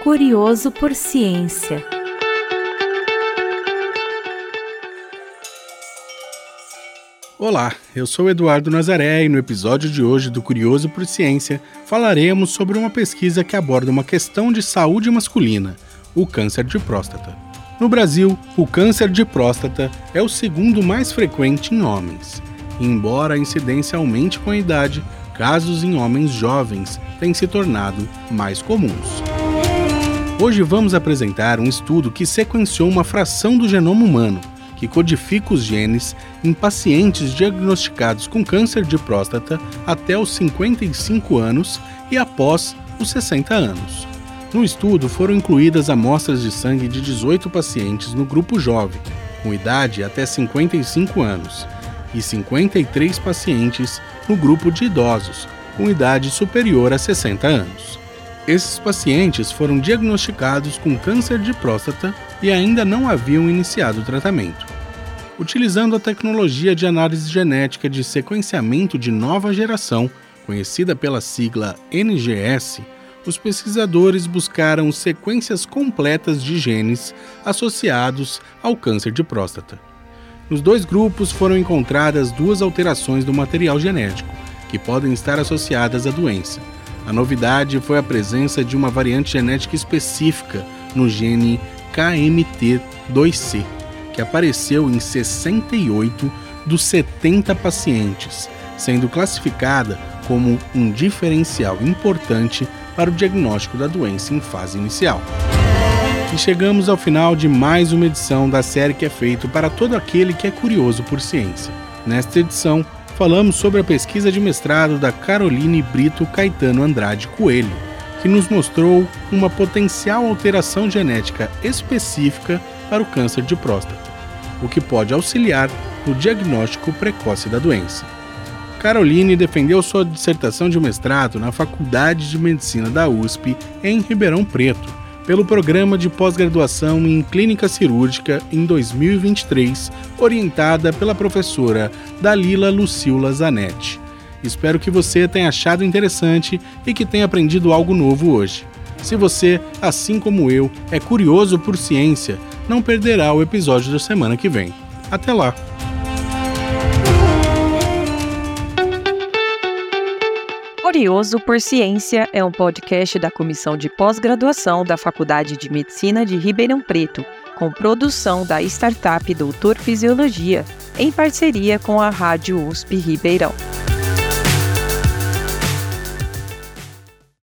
Curioso por Ciência. Olá, eu sou Eduardo Nazaré e no episódio de hoje do Curioso por Ciência falaremos sobre uma pesquisa que aborda uma questão de saúde masculina, o câncer de próstata. No Brasil, o câncer de próstata é o segundo mais frequente em homens. E embora a incidência aumente com a idade, casos em homens jovens têm se tornado mais comuns. Hoje vamos apresentar um estudo que sequenciou uma fração do genoma humano, que codifica os genes em pacientes diagnosticados com câncer de próstata até os 55 anos e após os 60 anos. No estudo foram incluídas amostras de sangue de 18 pacientes no grupo jovem, com idade até 55 anos, e 53 pacientes no grupo de idosos, com idade superior a 60 anos. Esses pacientes foram diagnosticados com câncer de próstata e ainda não haviam iniciado o tratamento. Utilizando a tecnologia de análise genética de sequenciamento de nova geração, conhecida pela sigla NGS, os pesquisadores buscaram sequências completas de genes associados ao câncer de próstata. Nos dois grupos foram encontradas duas alterações do material genético, que podem estar associadas à doença. A novidade foi a presença de uma variante genética específica no gene KMT2C, que apareceu em 68 dos 70 pacientes, sendo classificada como um diferencial importante para o diagnóstico da doença em fase inicial. E chegamos ao final de mais uma edição da série que é feita para todo aquele que é curioso por ciência. Nesta edição, falamos sobre a pesquisa de mestrado da Caroline Brito Caetano Andrade Coelho, que nos mostrou uma potencial alteração genética específica para o câncer de próstata, o que pode auxiliar no diagnóstico precoce da doença. Caroline defendeu sua dissertação de mestrado na Faculdade de Medicina da USP, em Ribeirão Preto, pelo Programa de Pós-Graduação em Clínica Cirúrgica em 2023, orientada pela professora Dalila Lucila Zanetti. Espero que você tenha achado interessante e que tenha aprendido algo novo hoje. Se você, assim como eu, é curioso por ciência, não perderá o episódio da semana que vem. Até lá! Curioso por Ciência é um podcast da Comissão de Pós-Graduação da Faculdade de Medicina de Ribeirão Preto, com produção da startup Doutor Fisiologia, em parceria com a Rádio USP Ribeirão.